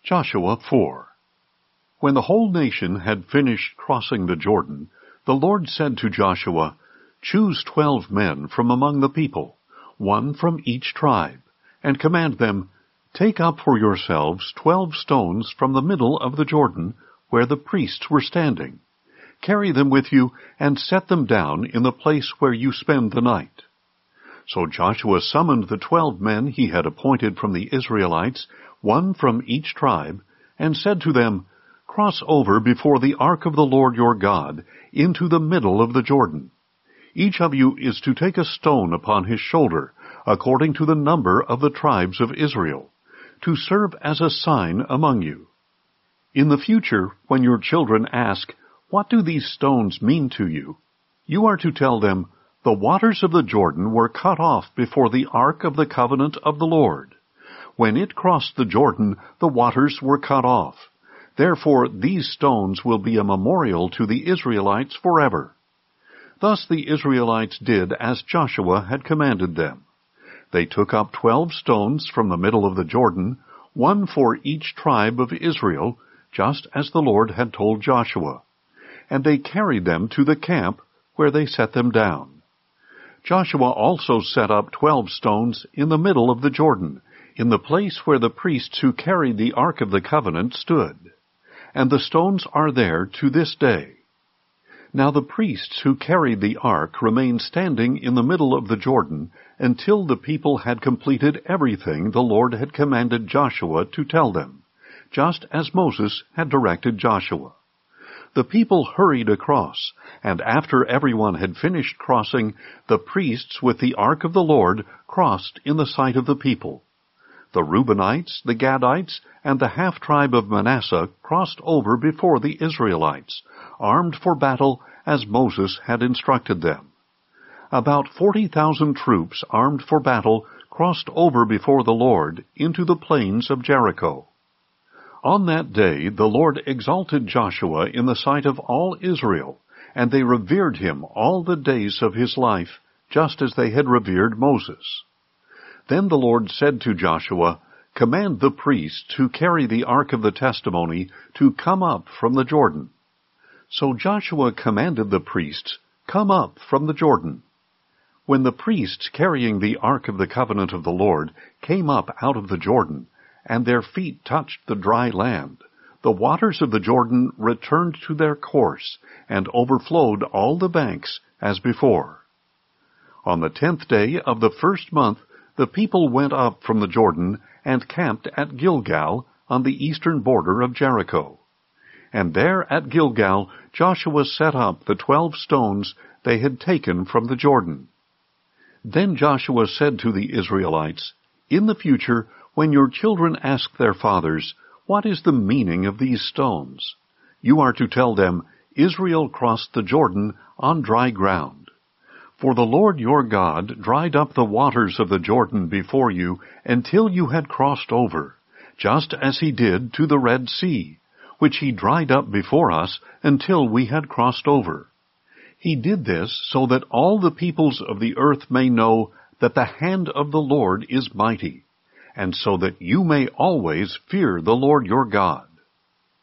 Joshua 4. When the whole nation had finished crossing the Jordan, the Lord said to Joshua, "Choose 12 men from among the people, 1 from each tribe, and command them, 'Take up for yourselves 12 stones from the middle of the Jordan, where the priests were standing. Carry them with you, and set them down in the place where you spend the night.' So Joshua summoned the 12 men he had appointed from the Israelites, 1 from each tribe, and said to them, 'Cross over before the ark of the Lord your God into the middle of the Jordan. Each of you is to take a stone upon his shoulder, according to the number of the tribes of Israel, to serve as a sign among you. In the future, when your children ask, 'What do these stones mean to you?' you are to tell them, 'The waters of the Jordan were cut off before the ark of the covenant of the Lord. When it crossed the Jordan, the waters were cut off. Therefore these stones will be a memorial to the Israelites forever.' Thus the Israelites did as Joshua had commanded them. They took up 12 stones from the middle of the Jordan, 1 for each tribe of Israel, just as the Lord had told Joshua. And they carried them to the camp, where they set them down. Joshua also set up 12 stones in the middle of the Jordan, in the place where the priests who carried the Ark of the Covenant stood. And the stones are there to this day. Now the priests who carried the ark remained standing in the middle of the Jordan until the people had completed everything the Lord had commanded Joshua to tell them, just as Moses had directed Joshua. The people hurried across, and after everyone had finished crossing, the priests with the ark of the Lord crossed in the sight of the people. The Reubenites, the Gadites, and the half-tribe of Manasseh crossed over before the Israelites, armed for battle as Moses had instructed them. About 40,000 troops armed for battle crossed over before the Lord into the plains of Jericho. On that day the Lord exalted Joshua in the sight of all Israel, and they revered him all the days of his life, just as they had revered Moses. Then the Lord said to Joshua, "Command the priests who carry the ark of the testimony to come up from the Jordan." So Joshua commanded the priests, "Come up from the Jordan." When the priests carrying the ark of the covenant of the Lord came up out of the Jordan, and their feet touched the dry land, the waters of the Jordan returned to their course, and overflowed all the banks as before. On the 10th day of the first month, the people went up from the Jordan and camped at Gilgal on the eastern border of Jericho. And there at Gilgal Joshua set up the 12 stones they had taken from the Jordan. Then Joshua said to the Israelites, "In the future, when your children ask their fathers, 'What is the meaning of these stones?' you are to tell them, 'Israel crossed the Jordan on dry ground. For the Lord your God dried up the waters of the Jordan before you until you had crossed over, just as he did to the Red Sea, which he dried up before us until we had crossed over. He did this so that all the peoples of the earth may know that the hand of the Lord is mighty, and so that you may always fear the Lord your God.